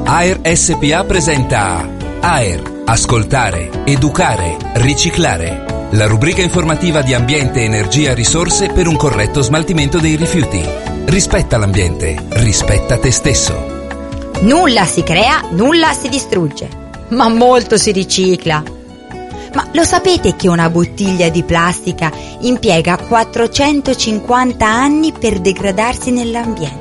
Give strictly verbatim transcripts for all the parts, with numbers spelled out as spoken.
AER S P A presenta AER, ascoltare, educare, riciclare. La rubrica informativa di ambiente, energia e risorse per un corretto smaltimento dei rifiuti. Rispetta l'ambiente, rispetta te stesso. Nulla si crea, nulla si distrugge, ma molto si ricicla. Ma lo sapete che una bottiglia di plastica impiega quattrocentocinquanta anni per degradarsi nell'ambiente?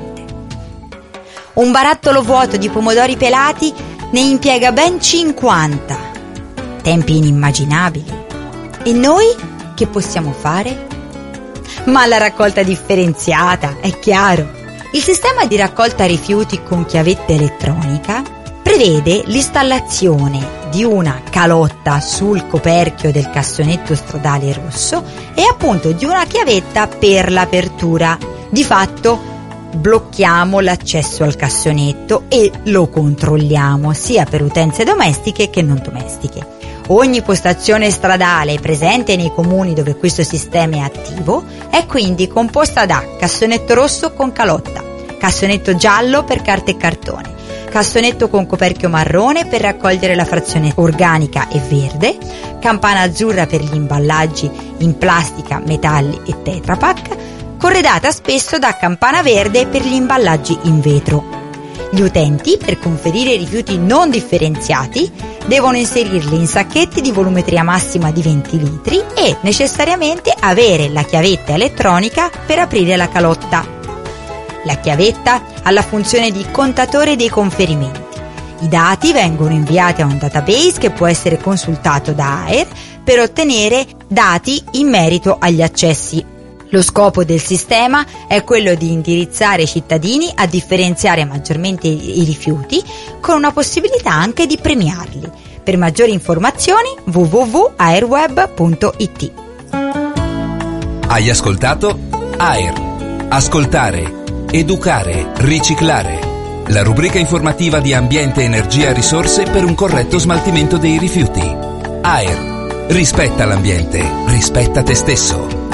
Un barattolo vuoto di pomodori pelati ne impiega ben cinquanta. Tempi inimmaginabili. E noi che possiamo fare? Ma la raccolta differenziata, è chiaro. Il sistema di raccolta rifiuti con chiavetta elettronica prevede l'installazione di una calotta sul coperchio del cassonetto stradale rosso e appunto di una chiavetta per l'apertura. Di fatto blocchiamo l'accesso al cassonetto e lo controlliamo sia per utenze domestiche che non domestiche. Ogni postazione stradale presente nei comuni dove questo sistema è attivo è quindi composta da cassonetto rosso con calotta, cassonetto giallo per carta e cartone, cassonetto con coperchio marrone per raccogliere la frazione organica e verde, campana azzurra per gli imballaggi in plastica, metalli e Tetra Pak, corredata spesso da campana verde per gli imballaggi in vetro. Gli utenti, per conferire i rifiuti non differenziati, devono inserirli in sacchetti di volumetria massima di venti litri e necessariamente avere la chiavetta elettronica per aprire la calotta. La chiavetta ha la funzione di contatore dei conferimenti. I dati vengono inviati a un database che può essere consultato da AER per ottenere dati in merito agli accessi. Lo scopo del sistema è quello di indirizzare i cittadini a differenziare maggiormente i rifiuti, con una possibilità anche di premiarli. Per maggiori informazioni w w w punto aerweb punto i t. Hai ascoltato AER, ascoltare, educare, riciclare. La rubrica informativa di ambiente, energia e risorse per un corretto smaltimento dei rifiuti. AER, rispetta l'ambiente, rispetta te stesso.